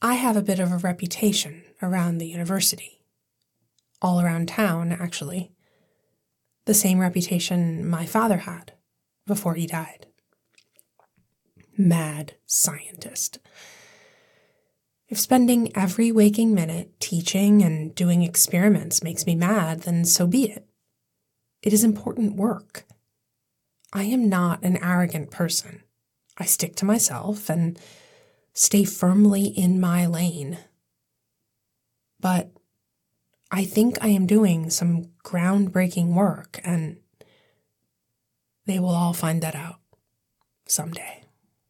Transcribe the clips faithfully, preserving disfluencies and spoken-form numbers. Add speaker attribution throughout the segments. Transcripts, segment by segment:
Speaker 1: I have a bit of a reputation around the university. All around town, actually. The same reputation my father had before he died. Mad scientist. If spending every waking minute teaching and doing experiments makes me mad, then so be it. It is important work. I am not an arrogant person. I stick to myself and stay firmly in my lane. But I think I am doing some groundbreaking work, and they will all find that out someday.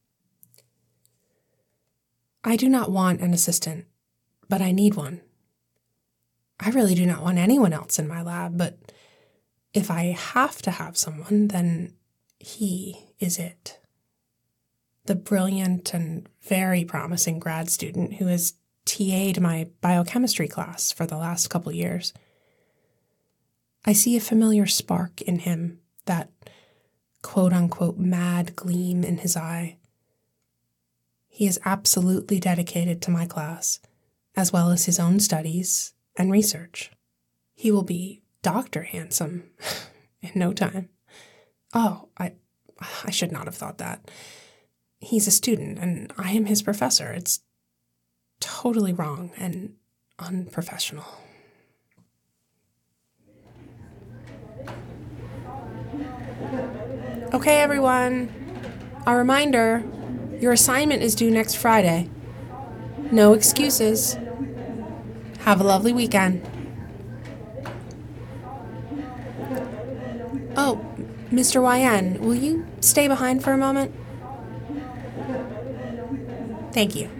Speaker 1: I do not want an assistant, but I need one. I really do not want anyone else in my lab, but if I have to have someone, then he is it. The brilliant and very promising grad student who has T A'd my biochemistry class for the last couple years. I see a familiar spark in him, that quote-unquote mad gleam in his eye. He is absolutely dedicated to my class, as well as his own studies and research. He will be Doctor Handsome in no time. Oh, I, I should not have thought that. He's a student, and I am his professor. It's totally wrong and unprofessional. Okay, everyone. A reminder, your assignment is due next Friday. No excuses. Have a lovely weekend. Oh, Mister Y N, will you stay behind for a moment? Thank you.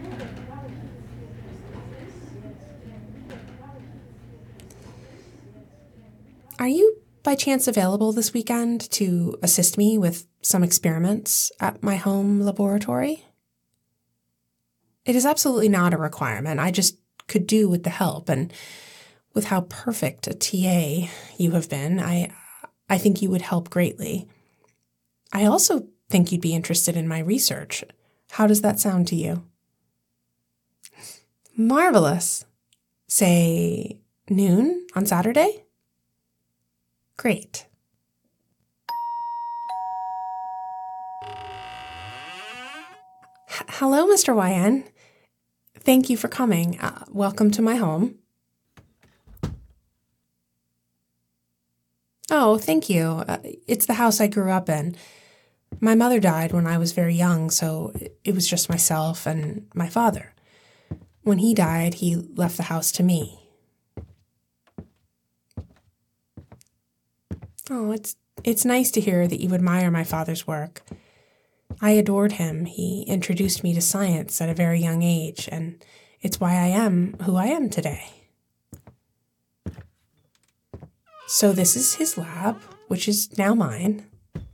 Speaker 1: Are you by chance available this weekend to assist me with some experiments at my home laboratory? It is absolutely not a requirement. I just could do with the help, and with how perfect a T A you have been, I I think you would help greatly. I also think you'd be interested in my research. How does that sound to you? Marvelous. Say noon on Saturday? Great. H- Hello, Mister Y N. Thank you for coming. Uh, welcome to my home. Oh, thank you. Uh, it's the house I grew up in. My mother died when I was very young, so it was just myself and my father. When he died, he left the house to me. Oh, it's it's nice to hear that you admire my father's work. I adored him. He introduced me to science at a very young age, and it's why I am who I am today. So this is his lab, which is now mine.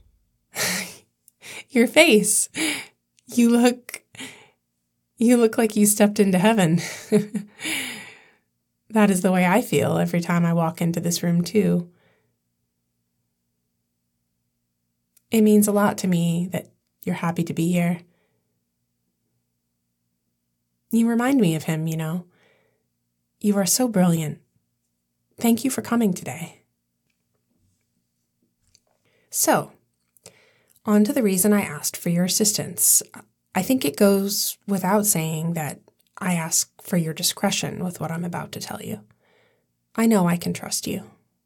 Speaker 1: Your face. You look... You look like you stepped into heaven. That is the way I feel every time I walk into this room, too. It means a lot to me that you're happy to be here. You remind me of him, you know. You are so brilliant. Thank you for coming today. So, on to the reason I asked for your assistance. I think it goes without saying that I ask for your discretion with what I'm about to tell you. I know I can trust you.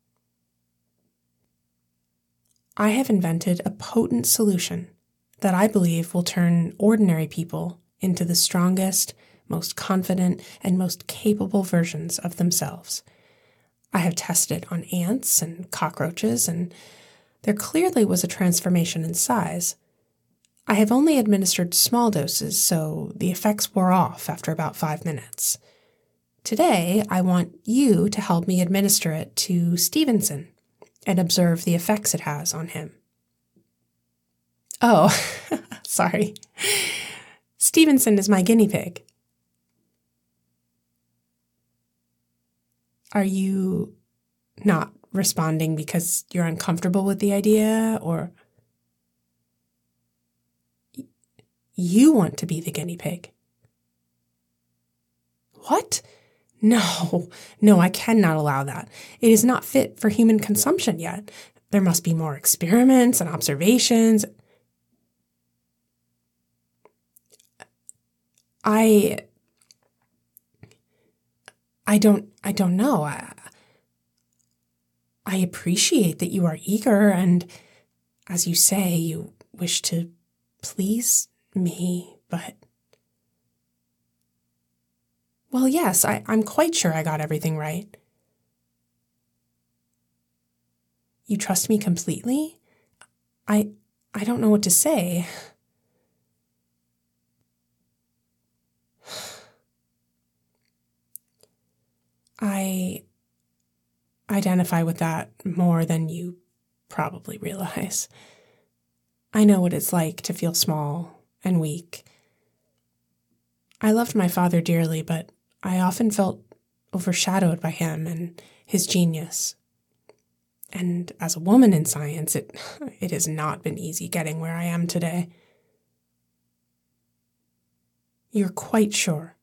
Speaker 1: I have invented a potent solution that I believe will turn ordinary people into the strongest, most confident, and most capable versions of themselves. I have tested on ants and cockroaches, and there clearly was a transformation in size. I have only administered small doses, so the effects wore off after about five minutes. Today, I want you to help me administer it to Stevenson and observe the effects it has on him. Oh, sorry. Stevenson is my guinea pig. Are you not responding because you're uncomfortable with the idea, or you want to be the guinea pig? What? No, no, I cannot allow that. It is not fit for human consumption yet. There must be more experiments and observations. I, I don't, I don't know. I, I appreciate that you are eager and, as you say, you wish to please me, but... Well, yes, I, I'm quite sure I got everything right. You trust me completely? I, I don't know what to say. I identify with that more than you probably realize. I know what it's like to feel small and weak. I loved my father dearly, but I often felt overshadowed by him and his genius. And as a woman in science, it, it has not been easy getting where I am today. You're quite sure?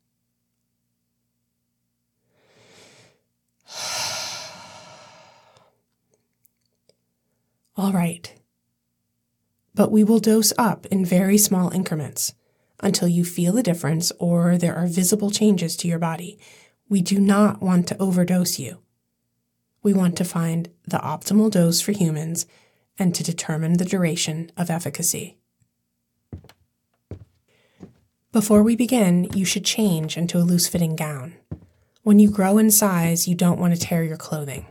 Speaker 1: All right. But we will dose up in very small increments until you feel a difference or there are visible changes to your body. We do not want to overdose you. We want to find the optimal dose for humans and to determine the duration of efficacy. Before we begin, you should change into a loose-fitting gown. When you grow in size, you don't want to tear your clothing.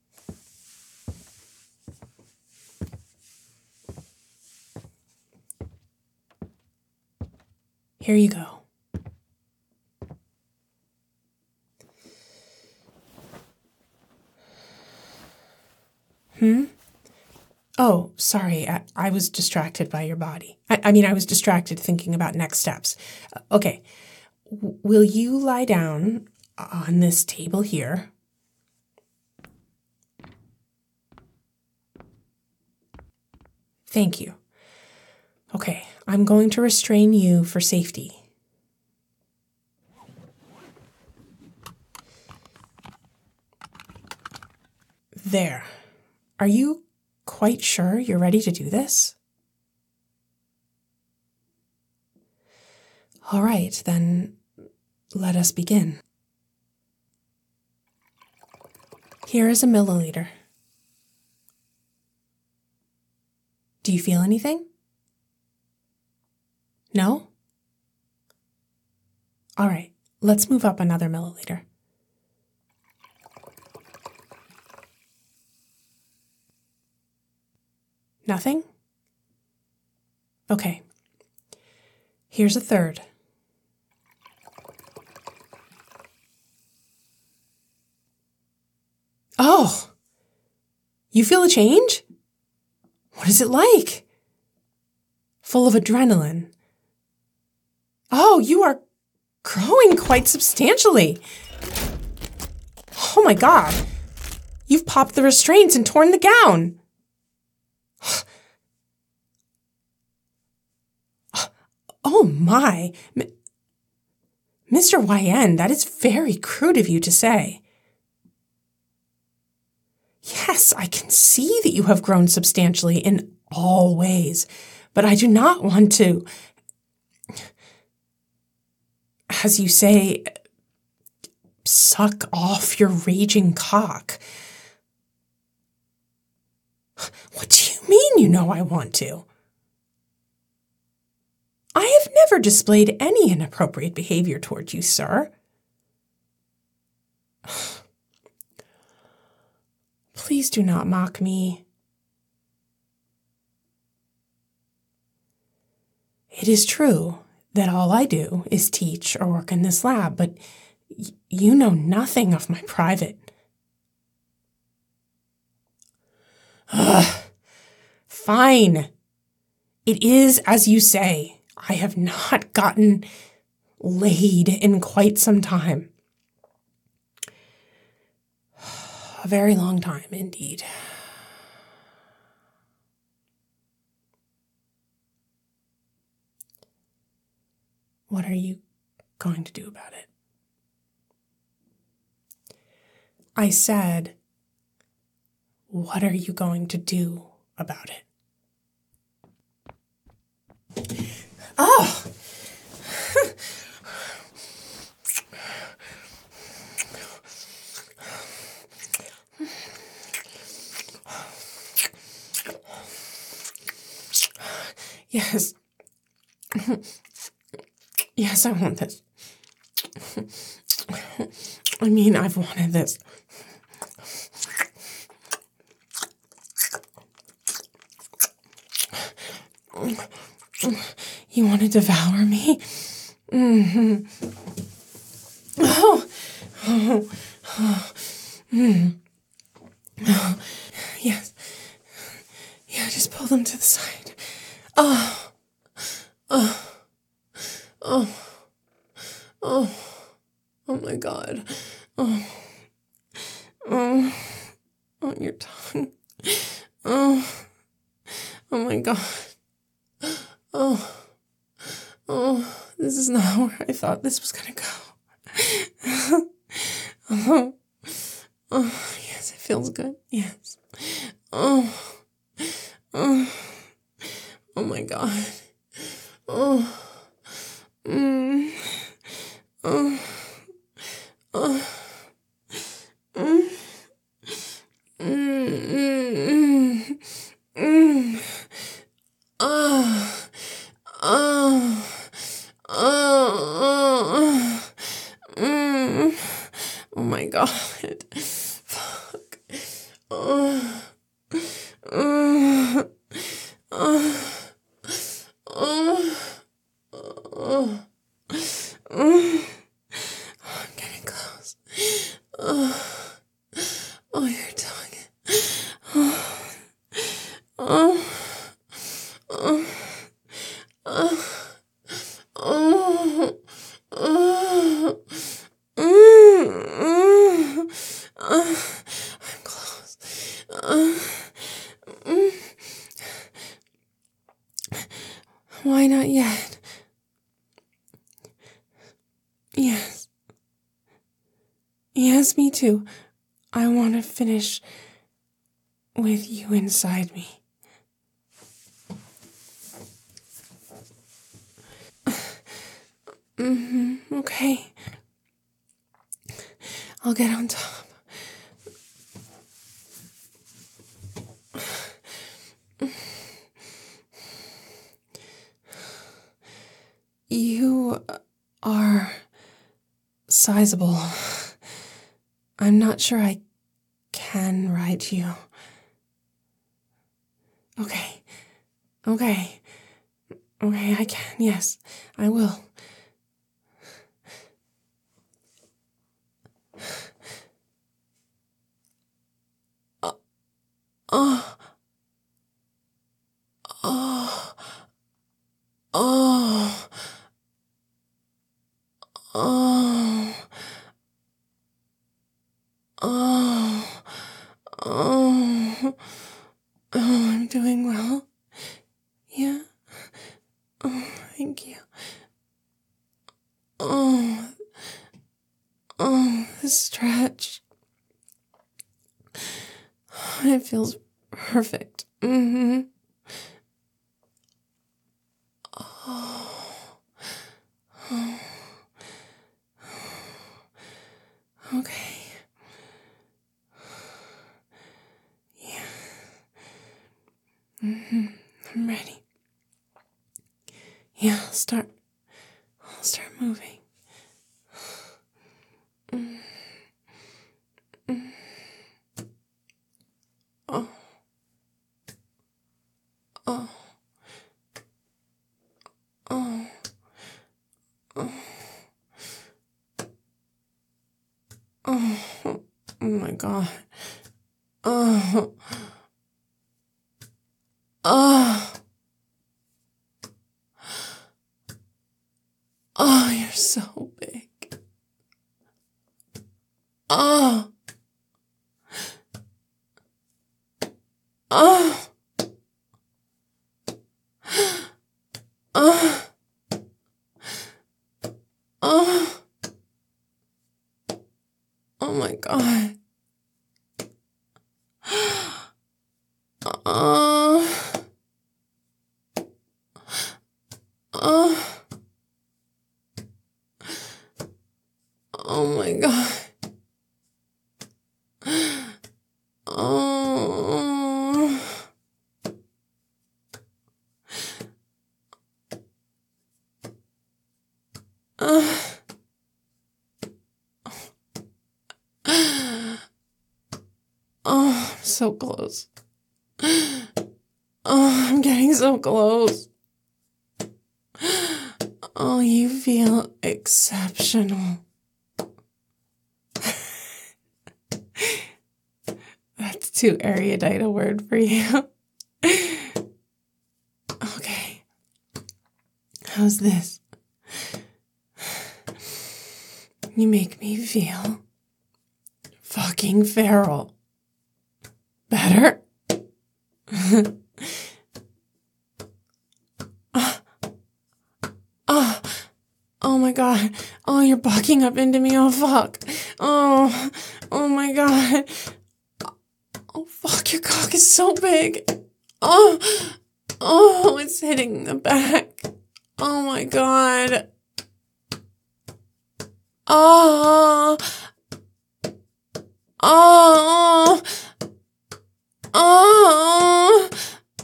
Speaker 1: Here you go. Hmm? Oh, sorry, I, I was distracted by your body. I, I mean, I was distracted thinking about next steps. Uh, okay, w- will you lie down on this table here? Thank you. Okay, I'm going to restrain you for safety. There. Are you quite sure you're ready to do this? All right, then let us begin. Here is a milliliter. Do you feel anything? No? All right, let's move up another milliliter. Nothing? Okay. Here's a third. Oh! You feel a change? What is it like? Full of adrenaline. Oh, you are growing quite substantially. Oh my God. You've popped the restraints and torn the gown. Oh my. M- Mister Y N, that is very crude of you to say. Yes, I can see that you have grown substantially in all ways, but I do not want to, as you say, suck off your raging cock. What do you mean you know I want to? I have never displayed any inappropriate behavior toward you, sir. Please do not mock me. It is true that all I do is teach or work in this lab, but y- you know nothing of my private. Ugh. Fine. It is as you say. I have not gotten laid in quite some time. A very long time, indeed. What are you going to do about it? I said, what are you going to do about it? Oh! Yes. Yes, I want this. I mean, I've wanted this. You want to devour me? Mm-hmm. Oh. Oh. Oh. Mm. Oh. Yes. Yeah, just pull them to the side. Oh. Oh. Oh. Oh. Oh my God. Oh. Oh. On your tongue. Oh. Oh my God. Oh. Oh. This is not where I thought this was gonna go. Oh. Oh. Yes, it feels good. Yes. Oh. Oh. Oh my God. Oh. Mm. Oh. Oh. Mm. Mm. Mm. Mm. Oh. Oh. Oh. Mm. Oh my God. Fuck. Oh. Oh. Oh. Oh. Oh. Oh. I'm getting close. Oh. Oh, your tongue. Oh. Oh. Oh. Oh. Oh. Oh. Mm. Uh, I'm close. Uh, mm. Why not yet? Yes. Yes, me too. I want to finish with you inside me. Mm-hmm. Okay. I'll get on top. You are sizable. I'm not sure I can ride you. Okay. Okay. Okay, I can. Yes, I will. Uh, oh. Oh. Oh. Oh. Oh. Oh. Oh, I'm doing well. Yeah. Oh, thank you. Oh. Oh, the stretch. It feels perfect. Mm-hmm. Oh. Oh. Okay. Yeah. Mm-hmm. I'm ready. Yeah, I'll start. I'll start moving. Mm. Mm. Oh. Oh. Oh. Oh. Oh. Oh my God. Oh. Oh. Oh, you're so big. Oh. Oh. Oh. Oh. Oh my God. Oh. Oh. Oh my God. Oh. Uh. Oh, I'm so close. Oh, I'm getting so close. Oh, you feel exceptional. That's too erudite a word for you. Okay. How's this? You make me feel fucking feral. Better? Oh, oh my God. Oh, you're bucking up into me. Oh, fuck. Oh, oh my God. Oh, fuck, your cock is so big. Oh, oh, it's hitting the back. Oh my God. Oh, oh, oh, oh,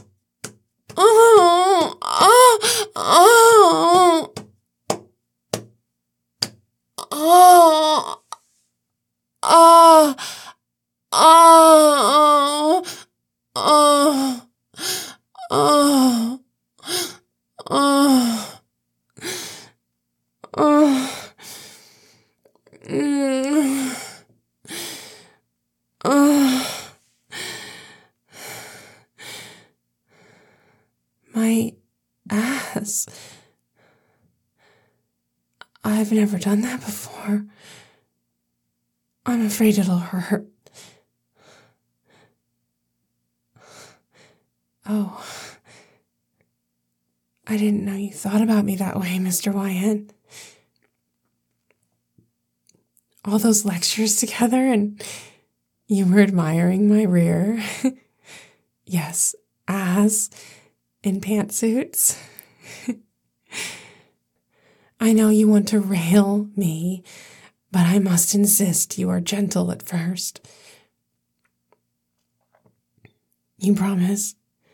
Speaker 1: oh, oh, oh, oh, oh, oh, oh, oh, oh, mm, oh. My ass. I've never done that before. I'm afraid it'll hurt. Oh. I didn't know you thought about me that way, Mister Wyan. All those lectures together and you were admiring my rear. Yes, ass in pantsuits. I know you want to rail me, but I must insist you are gentle at first. You promise?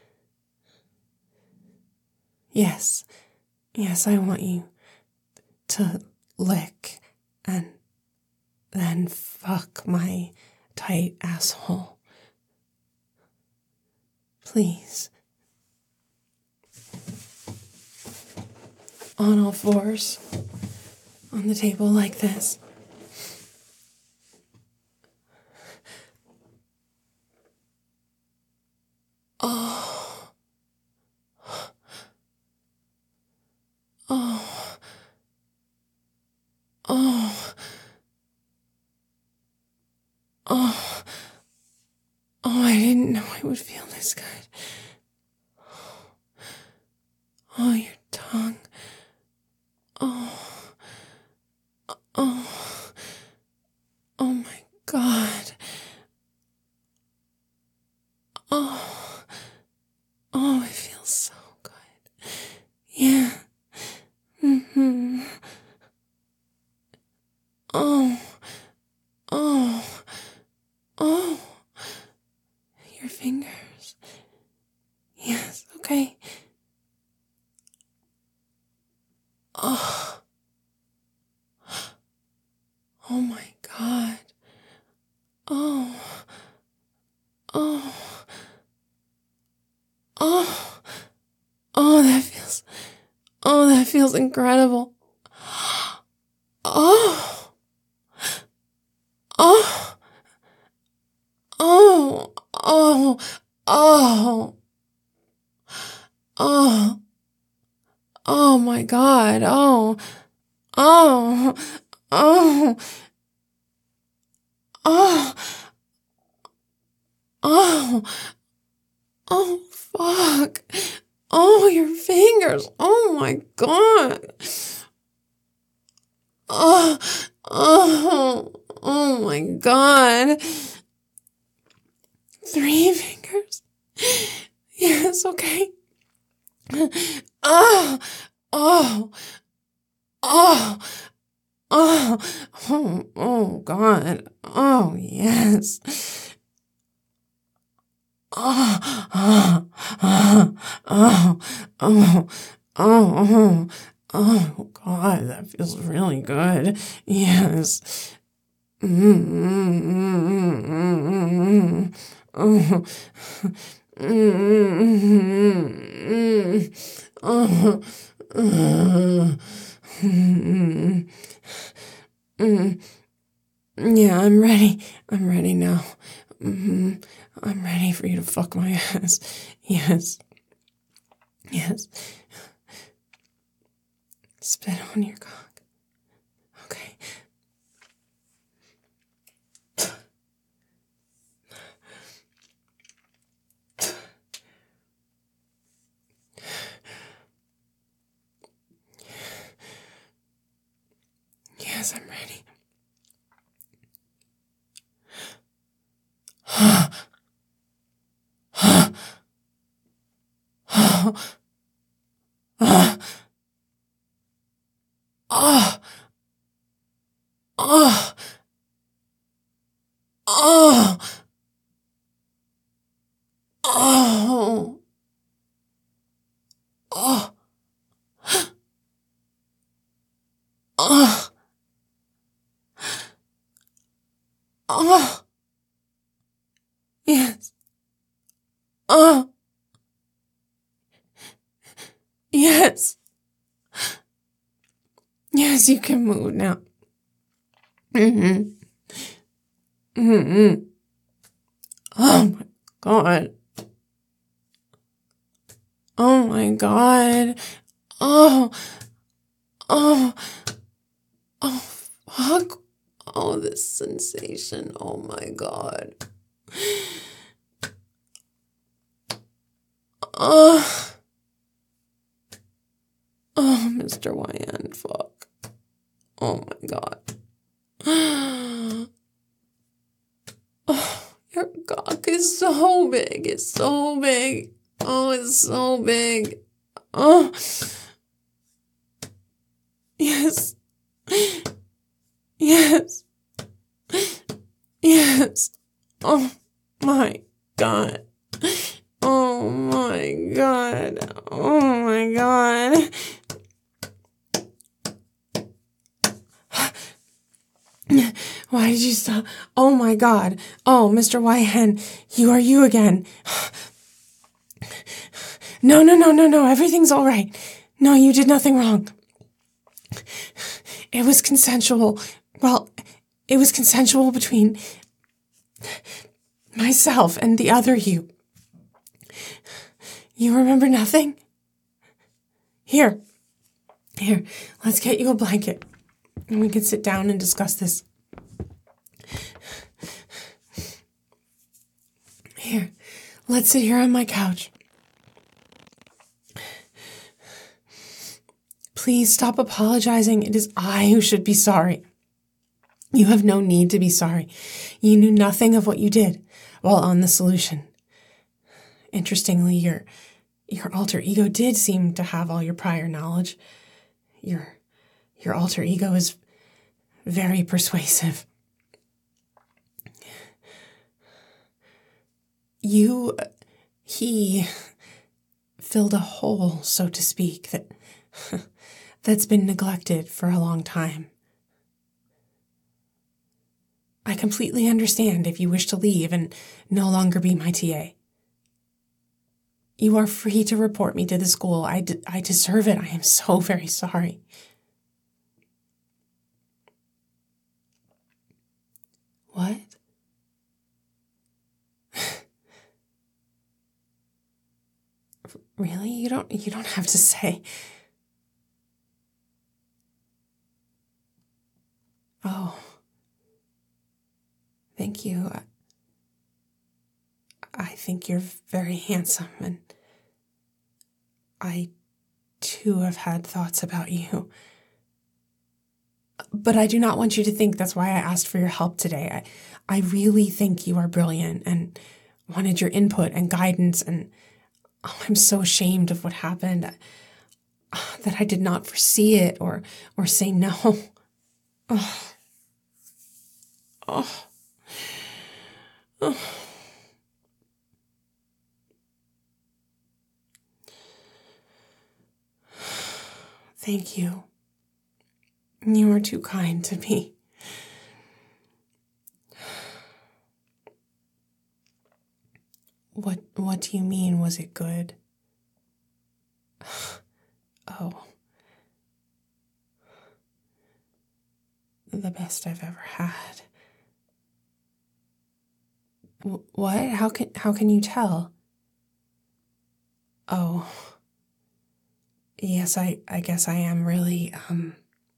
Speaker 1: Yes, yes, I want you to lick and then fuck my tight asshole. Please. On all fours, on the table like this. Oh. Oh. Oh. Oh. Oh, I didn't know it would feel this good. Oh, your tongue. Oh. Oh. Oh my God. Oh. Oh, it feels so good. Yeah. Mm-hmm. Oh. Oh. Oh. Your fingers. Yes, okay. Oh. Oh my God. Oh. Oh. Oh. Oh, that feels, oh, that feels incredible. Oh. Oh. Oh. Oh. Oh. Oh. Oh my God. Oh. Oh. Oh. Oh. Oh. Oh, fuck. Oh, your fingers. Oh my God. Oh. Oh. Oh my God. Three fingers. Yes, okay. Oh, oh, oh, oh, oh, oh, God. Oh, yes. Oh, oh, oh, oh, oh, oh, oh, God, that feels really good. Yes. Mm-hmm. Oh. Mm-hmm. Oh. Mm-hmm. Yeah, I'm ready. I'm ready now. Mm-hmm. I'm ready for you to fuck my ass. Yes. Yes. Spit on your cock. Okay. Yes, I'm ready. Oh. Oh. Oh. Oh. Oh. Oh. Oh. Oh. Oh. Yes. Oh. Yes. Yes, you can move now. Mm-hmm. Mm-hmm. Oh my God. Oh my God. Oh. Oh. Oh, fuck. Oh, this sensation. Oh my God. Oh. Oh, Mister Y N, fuck. Oh my God. Oh, your cock is so big. It's so big. Oh, it's so big. Oh. Yes. Yes. Yes. Oh my God. Oh my God. Oh my God. Why did you stop? Oh my God. Oh, Mister Y N, you are you again. No, no, no, no, no. Everything's all right. No, you did nothing wrong. It was consensual. Well, it was consensual between myself and the other you. You remember nothing? Here. Here. Let's get you a blanket. And we can sit down and discuss this. Here. Let's sit here on my couch. Please stop apologizing. It is I who should be sorry. You have no need to be sorry. You knew nothing of what you did while on the solution. Interestingly, your your alter ego did seem to have all your prior knowledge. Your your alter ego is very persuasive. You, he filled a hole, so to speak, that that's been neglected for a long time. I completely understand if you wish to leave and no longer be my T A. You are free to report me to the school. I, de- I deserve it. I am so very sorry. What? Really? You don't, you don't have to say. Oh. Thank you. I, I think you're very handsome, and I, too, have had thoughts about you. But I do not want you to think that's why I asked for your help today. I, I really think you are brilliant and wanted your input and guidance, and Oh, I'm so ashamed of what happened, uh, that I did not foresee it or or say no. Oh, oh, oh. Thank you. You are too kind to me. What what do you mean, was it good? Oh, the best I've ever had. W- what? How can how can you tell? Oh, yes, I I guess I am really um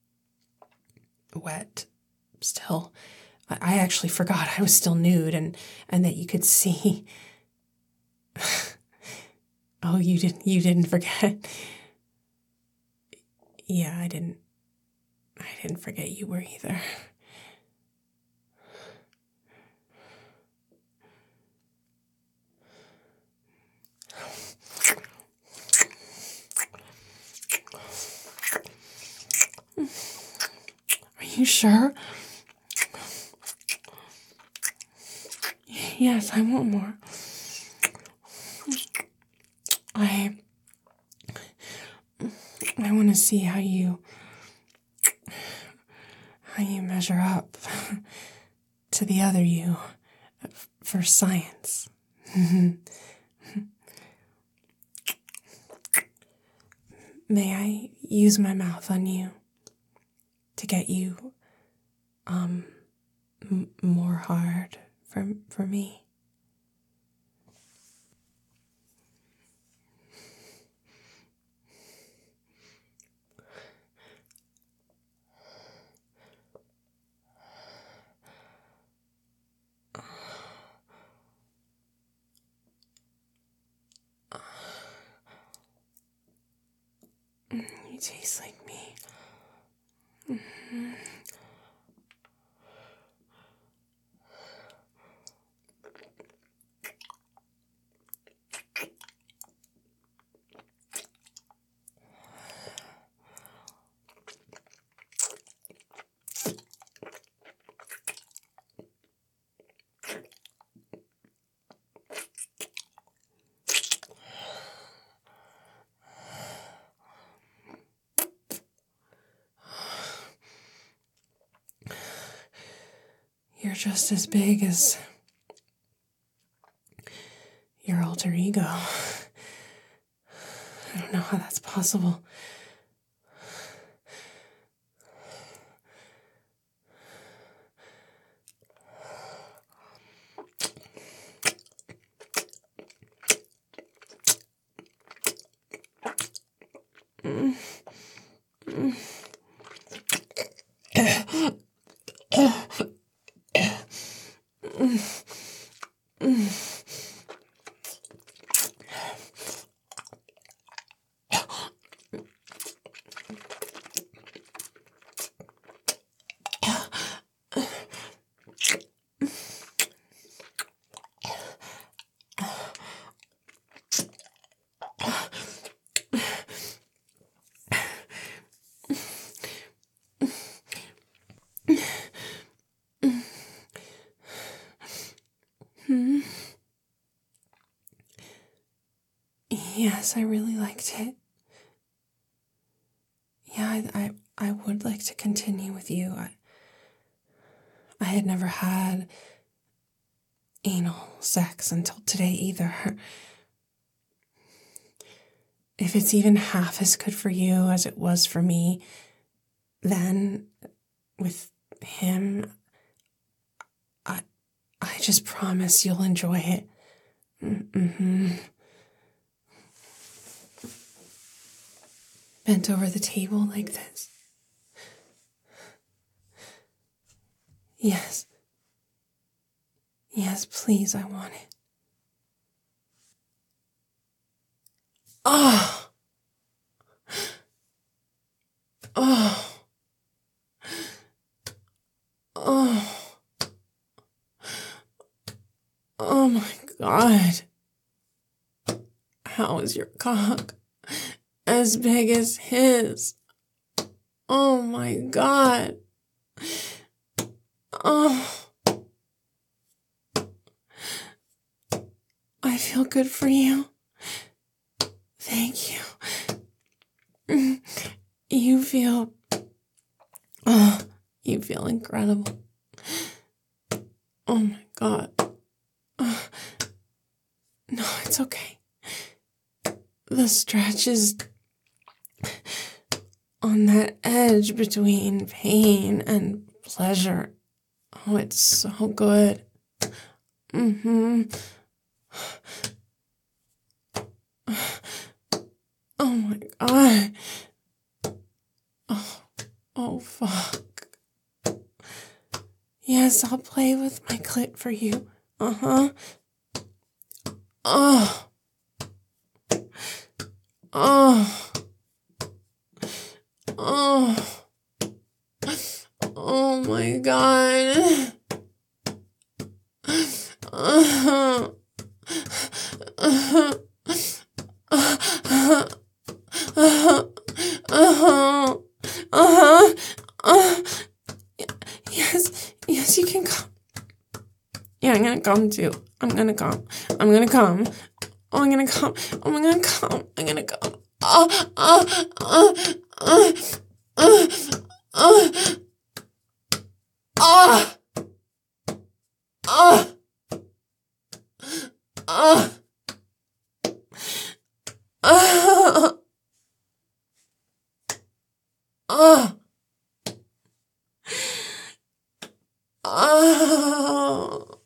Speaker 1: wet still. I, I actually forgot I was still nude and and that you could see. Oh, you didn't you didn't forget. Yeah, I didn't I didn't forget you were either. Are you sure? Yes, I want more. I I want to see how you how you measure up to the other you for science. May I use my mouth on you to get you um m- more hard for for me? You taste like me. Mm-hmm. You're just as big as your alter ego. I don't know how that's possible. Mm. Mm. Hmm. Yes, I really liked it. Yeah, I, I, I would like to continue with you. I, I had never had anal sex until today either. If it's even half as good for you as it was for me, then with him, I, I just promise you'll enjoy it. Mm-hmm. Bent over the table like this. Yes. Yes, please, I want it. Oh! Oh! Oh! Oh my God. how is your cock as big as his? Oh my God. Oh. I feel good for you. Thank you. You feel, oh, you feel incredible. Oh my God. Oh. No, it's okay. The stretch is on that edge between pain and pleasure. Oh, it's so good. Mm-hmm. Oh my God. Oh, oh fuck. Yes, I'll play with my clit for you. Uh-huh. Oh. Oh. Oh. Oh my God. Uh-huh. Uh-huh. Uh-huh. Uh-huh. Uh-huh. Uh-huh. Uh-huh. Yes. Yes, you can come. Yeah, I'm gonna come too. I'm gonna come. I'm gonna come. Oh, I'm gonna come. Oh, I'm gonna come. I'm gonna come. Oh, oh, oh, oh, oh, oh, oh, oh, oh, oh, oh, oh,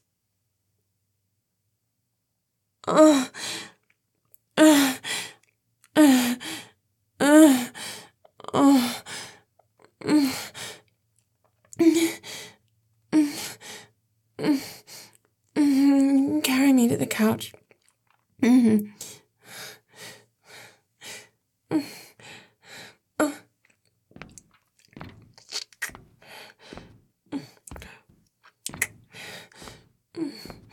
Speaker 1: oh, uh, uh, uh, oh, mm, mm, mm, mm, carry me to the couch. Mm-hmm. Mm, uh, mm.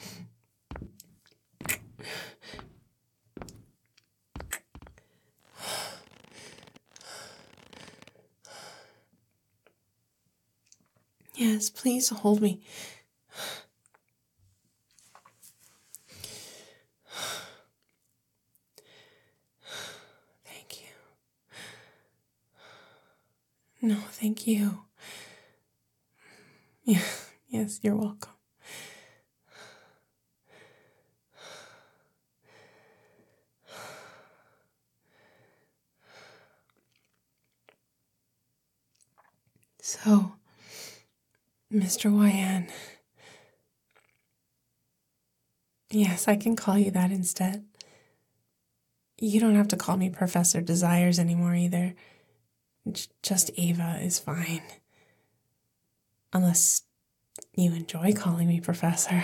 Speaker 1: Yes, please hold me. Thank you. No, thank you. Yeah, yes, you're welcome. So, Mister Y N. Yes, I can call you that instead. You don't have to call me Professor Desires anymore either. J- just Ava is fine. Unless you enjoy calling me Professor.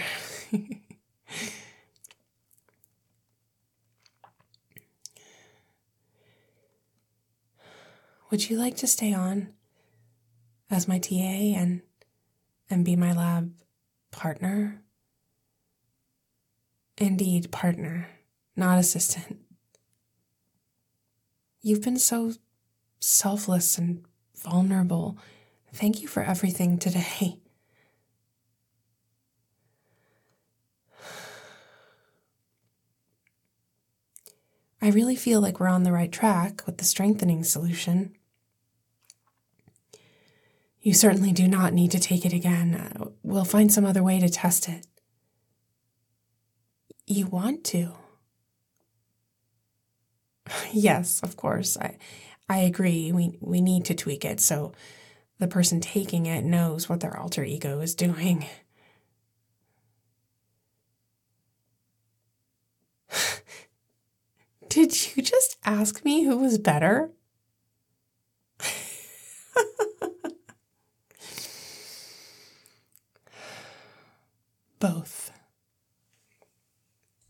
Speaker 1: Would you like to stay on as my T A and and be my lab partner? Indeed, partner, not assistant. You've been so selfless and vulnerable. Thank you for everything today. I really feel like we're on the right track with the strengthening solution. You certainly do not need to take it again. We'll find some other way to test it. You want to? Yes, of course. I I agree. We we need to tweak it so the person taking it knows what their alter ego is doing. Did you just ask me who was better?